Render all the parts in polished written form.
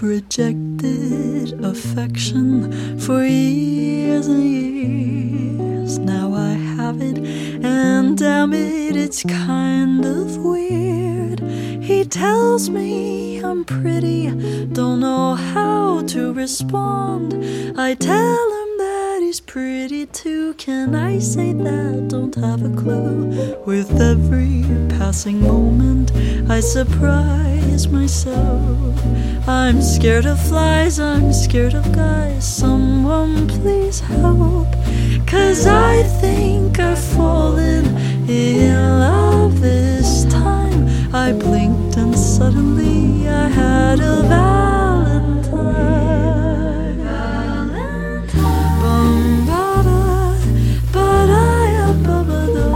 rejected affection for years and years. Now I have it, and damn it, it's kind of weird. He tells me I'm pretty, don't know how to respond. I tell him that he's pretty too. Can I say that? Don't have a clue. With every passing moment I surprise myself. I'm scared of flies, I'm scared of guys. Someone please help, 'cause I think I've fallen in love this time. I blinked and suddenly I had a Valentine. Bum ba da, ba da ya ba ba da,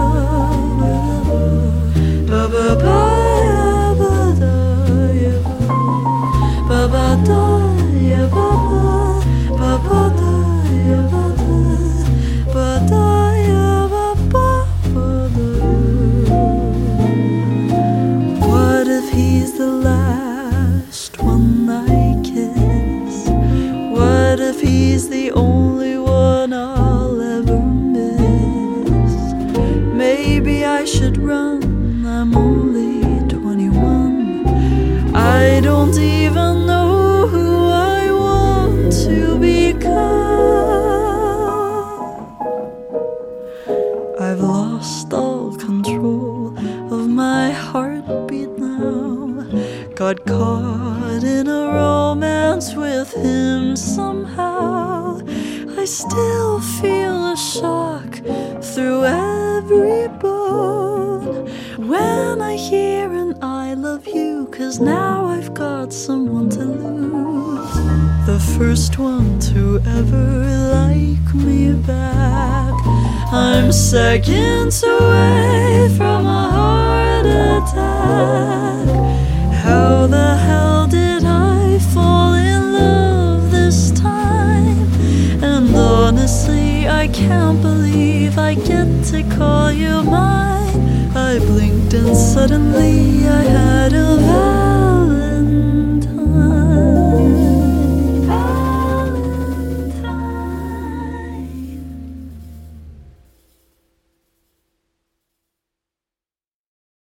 ba ba ba ya ba da ya ba ba da ya ba ba ba da ya ba da ba da ya ba ba ba da. What if he's the last one I kiss? What if he's the only one I'll ever miss? Maybe I should run, I'm only 21. I don't even know who I want to become. I've lost all control of my heartbeat now. Got caught in a romance with him somehow. I still feel a shock through every bone when I hear an I love you, 'cause now I've got someone to lose. The first one to ever like me back. I'm seconds away from a heart attack. How the hell did I fall in love this time? And honestly, I can't believe I get to call you mine. I blinked and suddenly I had a